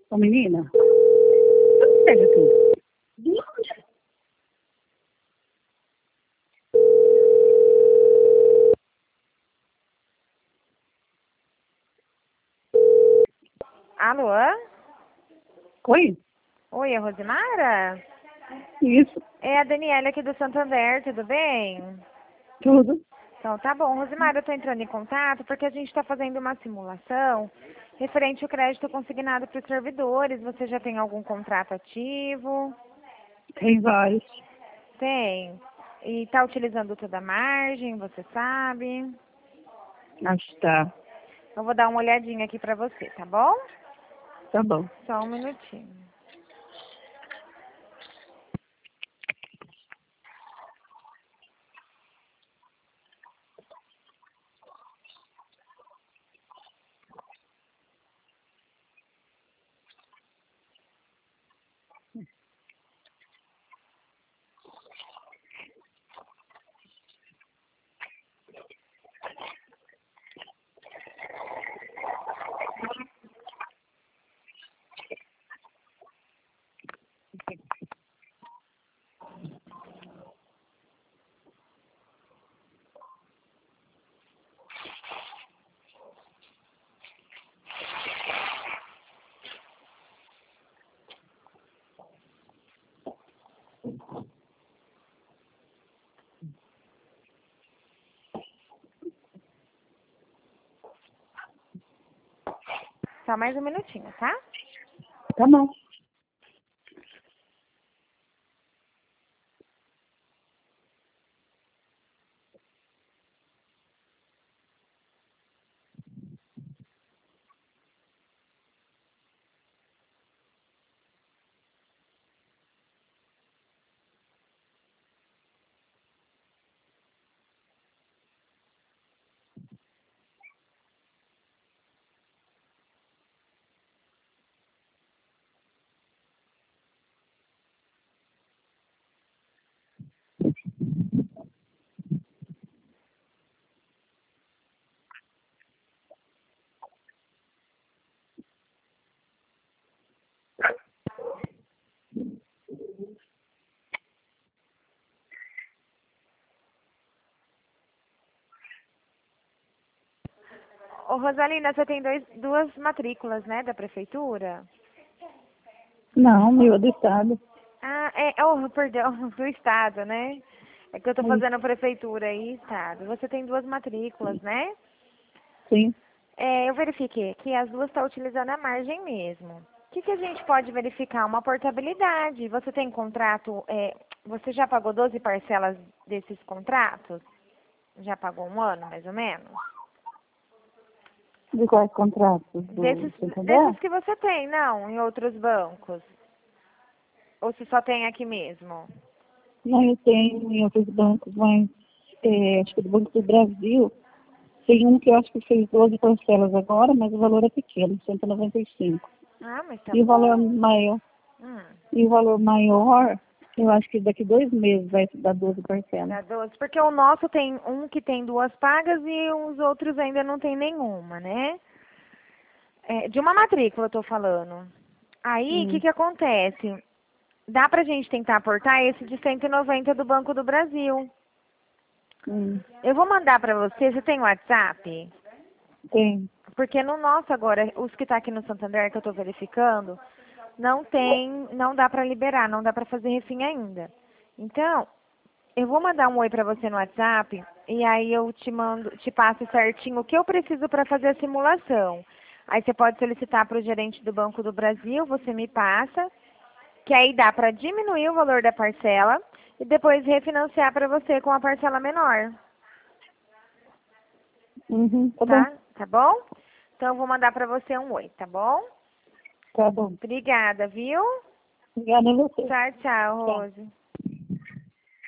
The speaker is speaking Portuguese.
Ô, menina, pega tudo. Alô? Oi? Oi, é a Rosimara? Isso, É a Daniela aqui do Santander, tudo bem? tudo. Então, tá bom. Rosimara, eu tô entrando em contato porque a gente está fazendo uma simulação referente ao crédito consignado para os servidores. Você já tem algum contrato ativo? Tem vários. Tem. E tá utilizando toda a margem, você sabe? Acho que tá. Eu vou dar uma olhadinha aqui para você, tá bom? Tá bom. Só um minutinho. Só mais um minutinho, tá? Tá bom. Ô, Rosalina, você tem duas matrículas, né, da prefeitura? Não, meu é do estado. Ah, perdão, do estado, né? É que eu tô Aí, fazendo prefeitura e estado. Você tem duas matrículas, né? sim. Eu verifiquei que as duas estão utilizando a margem mesmo. O que a gente pode verificar? Uma portabilidade. Você tem contrato, você já pagou 12 parcelas desses contratos? Já pagou um ano, mais ou menos? De quais contratos? Do Desses, Santander? desses que você tem, não, em outros bancos. Ou se só tem aqui mesmo? Não, eu tenho em outros bancos, mas acho que do Banco do Brasil tem um que eu acho que fez 12 parcelas agora, mas o valor é pequeno, 195. Ah, mas tá E o valor bom. maior, Hum. e o valor maior, eu acho que daqui 2 meses vai dar 12 parcelas. Dá 12. Porque o nosso tem um que tem duas pagas e os outros ainda não tem nenhuma, né? De uma matrícula eu tô falando. Aí, o que Hum, que acontece? Dá pra gente tentar aportar esse de 190 do Banco do Brasil. hum, Eu vou mandar pra você, você tem WhatsApp? tem. Porque no nosso agora, os que tá aqui no Santander que eu tô verificando, não tem, não dá pra liberar, não dá pra fazer refim ainda. Então, eu vou mandar um oi pra você no WhatsApp e aí eu te passo certinho o que eu preciso para fazer a simulação. Aí você pode solicitar para o gerente do Banco do Brasil, você me passa, que aí dá para diminuir o valor da parcela e depois refinanciar para você com a parcela menor, Uhum, tá bom. tá? Tá bom? Então eu vou mandar para você um oi, tá bom? Tá bom. Obrigada, viu? Obrigada a você. Tchau, tchau, Tchau. Rose.